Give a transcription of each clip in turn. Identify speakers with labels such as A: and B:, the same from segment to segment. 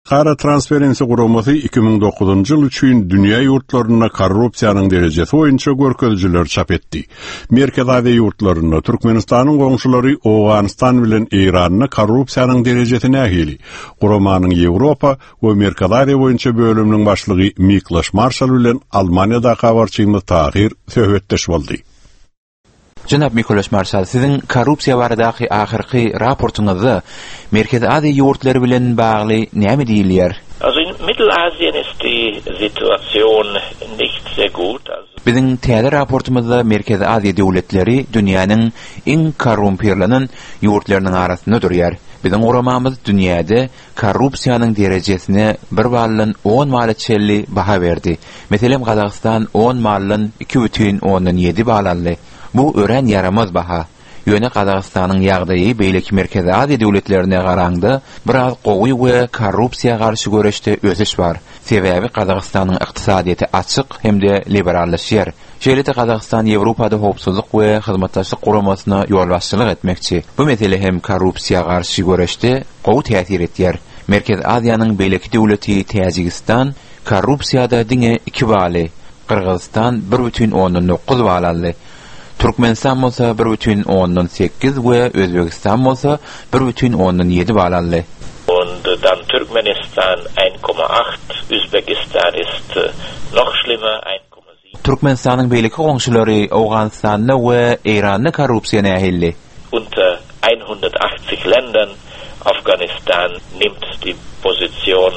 A: Halkara Transparency Gurumaty 2009-njy ýyl üçin dünýä ýurtlaryna korrupsiýanyň derejesi boýunça görkezjiler çap etdi. Merkez Aziýa ýurtlaryna Türkmenistanyň goňşulary Owganistan bilen Iranyň korrupsiýanyň derejesine ähli. Guramanyň Ýewropa we Merkez Aziýa boýunça bölüminiň başlygy Miklos Marshall bilen Almaniýada habarçyny Tahir söhbetdeş boldy.
B: Jänab Miklos Marshall, siziň korrupsiýa baradaky ahyrky raportuňyzda Merkez Aziýa ýurtlary bilen bagly näme diýilýär?
C: Also in Mittelasien ist die Situation nicht sehr gut.
B: Biziň täze raportumyzda Merkez Aziýa döwletleri dünýäniň iň korrumpirlanan ýurtlarynyň arasynda durýar. Biziň guramamyz dünýäde korrupsiýanyň derejesine 1/10 malaçelli baha berdi. Meselem Gazaqstan 10 mallan 2,7 balanly. Bu ören yaramaz baha. Ýöne Gazaqstanyň ýagdaýy beýleki Merkez Aziýa döwletlerine garangda biraz gowy we korrupsiýa garşy göreşde ösiş bar. Sebäbi Gazaqstanyň ykdysadyety açyk hemde liberallaşýar. Şeýle Gazaqstan Ýewropada howpsuzlyk we hyzmatdaşlyk guramasyna ýol başçylyk etmekçi. Bu mesele hem korrupsiýa garşy göreşde gowy täsir etýär. Merkez Aziýanyň beýleki döwleti Täjikistan korrupsiýada diňe 2 baly, Kırgızstan 1,9 balanly. Türkmenistan bolsa 1,8 we Özbekistan bolsa 1,7 balanly.
C: Und dann Turkmenistan 1,8, Usbekistan ist noch schlimmer 1,7.
B: Türkmenistanyň beýleki goňşulary Owganistanyň we Iranyň korrupsiýasyna ähli.
C: Unter 180 Ländern Afghanistan nimmt die Position.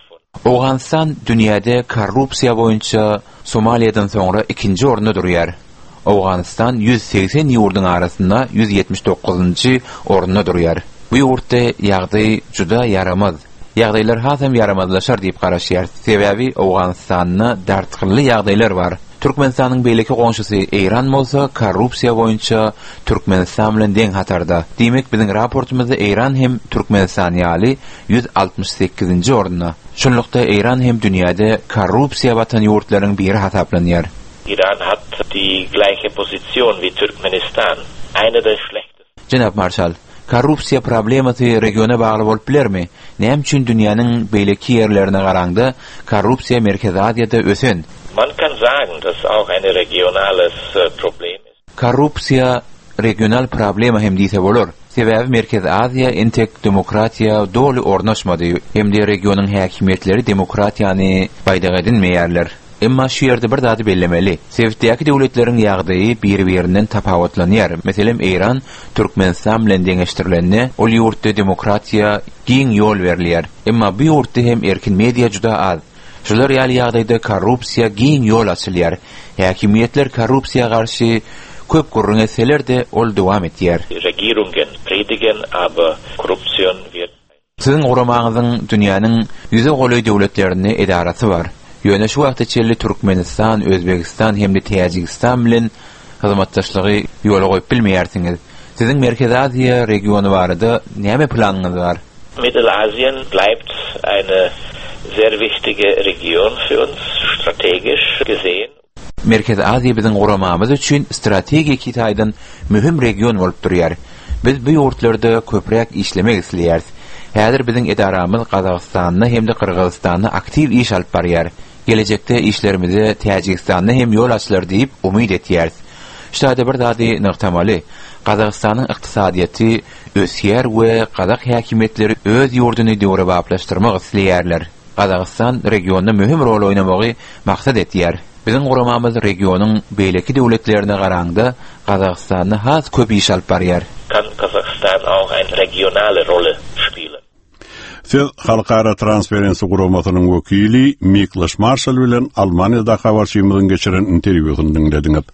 B: Owganistan dünýäde korrupsiýa boýunça Somaliýadan soňra 2-nji orunda durýar. Owganistan 180 ýurdyň arasynda 179-njy orunda durýar. Bu ýurtda ýagdaý juda yaramaz. Ýagdaýlar hasam yaramazlaşar diýip garaşýar. Sebäbi Owganistanyň dartykly ýagdaýlar bar. Türkmenistanyň beýleki goňşusy Iran bolsa korrupsiýa boýunça Türkmenistan bilen deň hatarda. Diýmek biziň raportumyzda Iran hem Türkmenistan ýaly 168-nji orunda. Şonlukda Iran hem dünýäde korrupsiýa batan ýurtlaryň biri hasaplanýar.
C: Iran hat die gleiche Position wie Turkmenistan. Eine der schlechtesten.
B: Jänab Marshall, korrupsiýa problemasy regiona bagly bolup bilermi? Näme üçin dünýäniň beýleki ýerlerine garangda korrupsiýa Merkez Aziýada ösen?
C: Man kann sagen, dass auch ein regionales Problem ist.
B: Korrupsiýa regional problema hem diýse bolar. Sebäbi Merkez Aziýa entek demokratiýa doly ornaşmady. Hemde regionyň häkimetleri demokratiýany baýdaga edinmeýärler. Emma şu ýerde bir zady bellemeli. Sebäpdäki döwletleriň ýagdaýy bir-birinden tapawutlanýar. Meselem Iran, Türkmenistan bilen deňeşdirilende, ol ýurtda demokratiýa giň ýol berilýär. Emma bu ýurtda hem erkin media juda az. Şular ýaly ýagdaýda korrupsiýa giň ýol açylýar. Häkimetler korrupsiýa garşy köp gurrun etseler-de ol dowam etýär.
C: Regierungen predigen, aber Korruption wird.
B: Siziň guramaňyzyň dünýäniň ýüze goly döwletlerini edarasy bar. Ýöne şu wagtda çelli Türkmenistan, Özbekistan hemde Täjikistan bilen hyzmatdaşlygy ýola goýup bilmeýärsiňiz. Siziň Merkez Aziýa regiony barada näme planyňyz bar?
C: Mittelasien bleibt eine sehr wichtige Region für uns, strategisch gesehen.
B: Merkez Aziýa biziň guramamyz üçin strategik ýetýän mühim region bolup durýar. Biz bu ýurtlarda köprek işlemek isleýäris. Häzir biziň edaramyz Gazaqstanyny hemde Kırgızstanyny aktiv iş alyp barýar. Gelecekde işlerimize Täjikistanyny hem ýol açylar diýip umyt etýäris. Şeýle bir zady nykdamaly. Gazaqstanyň ykdysadyety ösýär we Gazaq häkimetleri öz ýurduny döwre baplaşdyrmak isleýärler. Gazaqstan regionda mühim rol oynamagy maksat etýär. Biziň guramamyz regionyň beýleki döwletlerine garangda Gazaqstanyny has köp iş alyp barýar.
C: Kann Kasachstan auch eine regionale Rolle spielen.
A: Siz Halkara Transparency Gurumasynyň wekili Miklos Marshall bilen Almaniýada habarçymyzyň geçiren interwýusyny dinlediňiz.